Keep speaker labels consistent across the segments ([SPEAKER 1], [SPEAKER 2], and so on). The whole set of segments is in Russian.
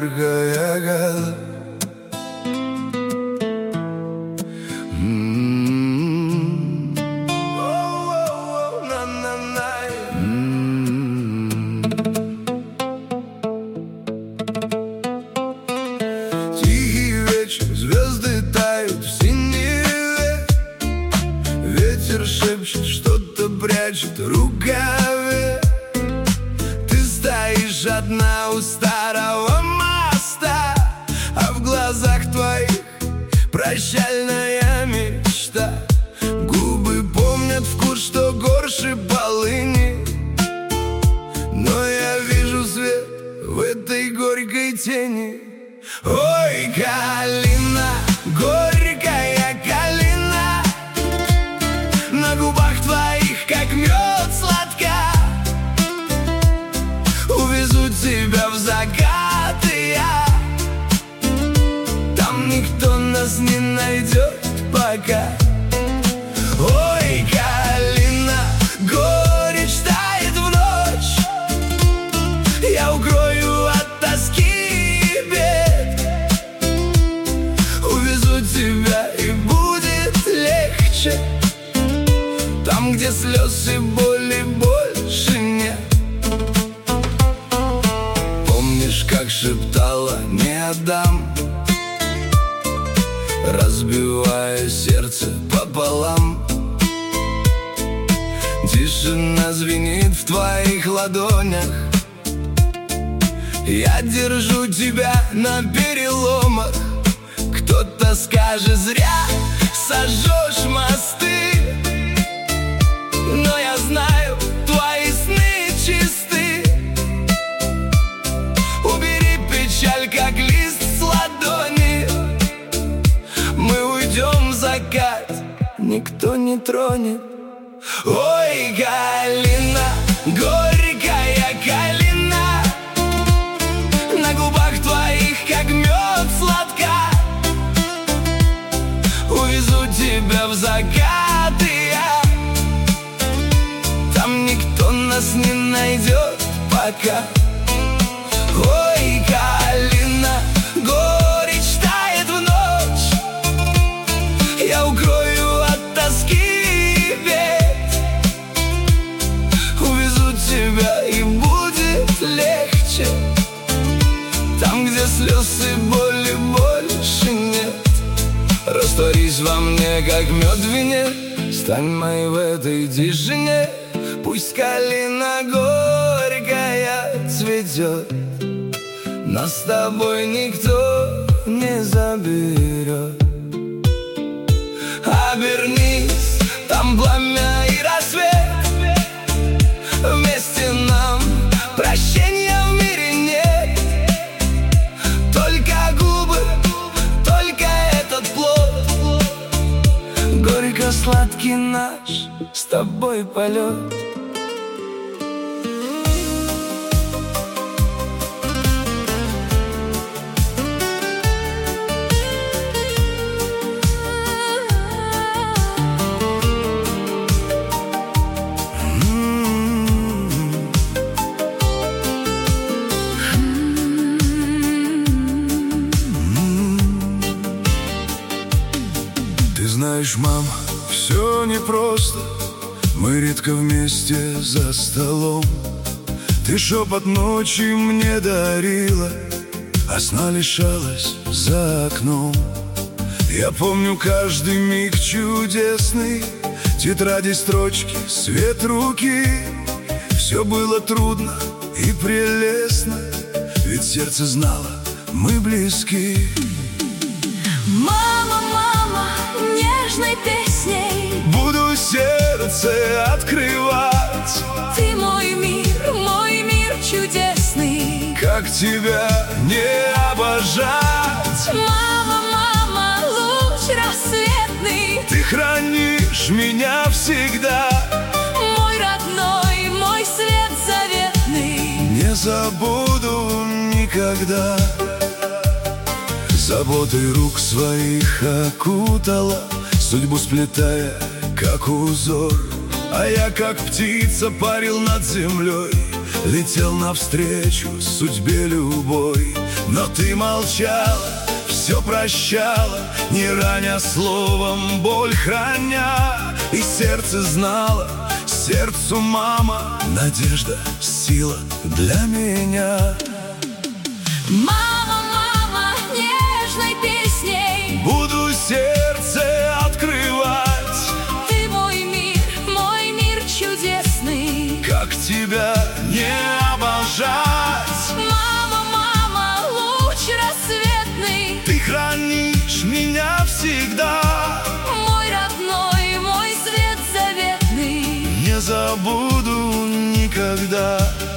[SPEAKER 1] горькая ягода. Тихий вечер, звезды тают в синеве. Ветер шепчет, что-то прячет в рукаве. Ты стоишь одна у старого моста, а в глазах твоих прощальная мечта. Губы помнят вкус, что горше полыни, но я вижу свет в этой горькой тени. Ой, калина, горькая калина, на губах твоих, как мед, сладка. Увезу тебя в закат, и я там никто нас не найдет пока. Ой, калина, горечь тает в ночь, я укрою от тоски и бед. Увезу тебя, и будет легче там, где слез и боли больше нет. Помнишь, как шептала «не отдам», разбивая сердце пополам? Тишина звенит в твоих ладонях, я держу тебя на переломах. Кто-то скажет: зря сожжешь мосты, но я знаю, твои сны чисты. Убери печаль, как лист с ладони, мы уйдем в закат, никто не тронет. Ой, калина, горькая калина, на губах твоих, как мед, сладка. Увезу тебя в закат, и я там никто нас не найдет пока. Ой, калина, горечь тает в ночь, я укрою от тоски и бед. Увезу тебя, и будет легче там, где слез и боли больше нет. Растворись во мне, как мед в вине, стань моей в этой тишине. Пусть калина горькая цветет, нас с тобой никто не заберет. Обернись, там пламя и рассвет, вместе нам прощения в мире нет. Только губы, только этот плод, горько-сладкий наш с тобой полет.
[SPEAKER 2] Знаешь, мама, все непросто, мы редко вместе за столом. Ты шепот ночи мне дарила, а сна лишалась за окном. Я помню каждый миг чудесный, тетради, строчки, свет руки. Все было трудно и прелестно, ведь сердце знало, мы близки.
[SPEAKER 3] Мама, мама, нежной песней
[SPEAKER 2] буду сердце открывать.
[SPEAKER 3] Ты мой мир чудесный.
[SPEAKER 2] Как тебя не обожать?
[SPEAKER 3] Мама, мама, луч рассветный.
[SPEAKER 2] Ты хранишь меня всегда,
[SPEAKER 3] мой родной, мой свет заветный.
[SPEAKER 2] Не забуду никогда. Заботой рук своих окутала, судьбу сплетая, как узор. А я, как птица, парил над землей, летел навстречу судьбе любой. Но ты молчала, все прощала, не раня словом, боль храня. И сердце знало, сердцу мама, надежда, сила для меня.
[SPEAKER 3] Мама, мама, нежной песней
[SPEAKER 2] Буду сердце открывать.
[SPEAKER 3] ты мой мир чудесный.
[SPEAKER 2] Как тебя не обожать?
[SPEAKER 3] Мама, мама, луч рассветный,
[SPEAKER 2] Ты хранишь меня всегда.
[SPEAKER 3] мой родной, мой свет заветный.
[SPEAKER 2] Не забуду никогда.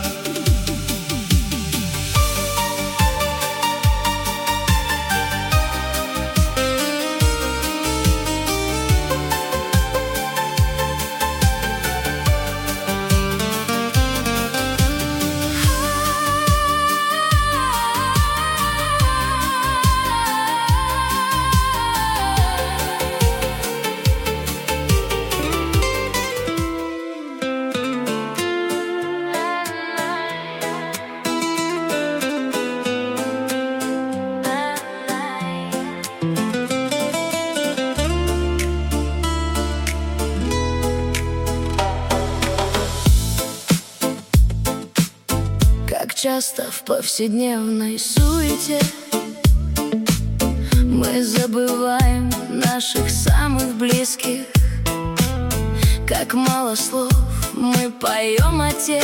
[SPEAKER 3] Как часто в повседневной суете мы забываем наших самых близких. Как мало слов мы поем о тех,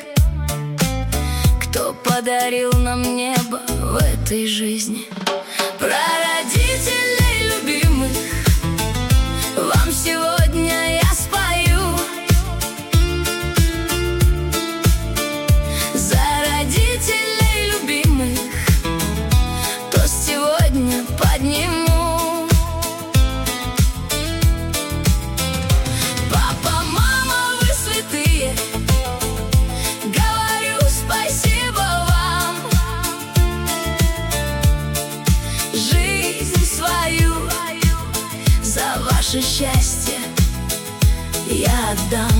[SPEAKER 3] кто подарил нам небо в этой жизни. Про родителей любимых вам сегодня я спою. За родителей любимых тост сегодня подниму. Папа, мама, вы святые, говорю спасибо вам. Жизнь свою за ваше счастье я отдам.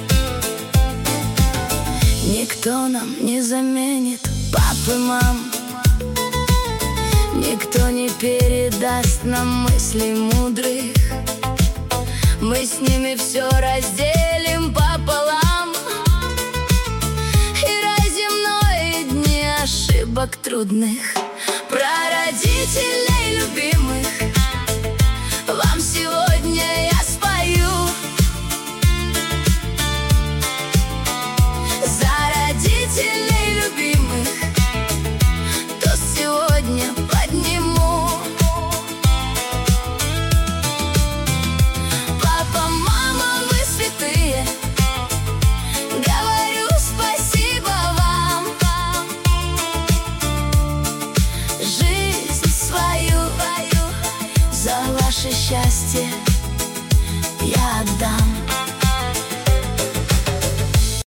[SPEAKER 3] Никто нам не заменит пап и мам, никто не передаст нам мыслей мудрых. Мы с ними все разделим пополам. И рай земной, и дни ошибок трудных. Про родителей любимых вам сегодня я спою. За родителей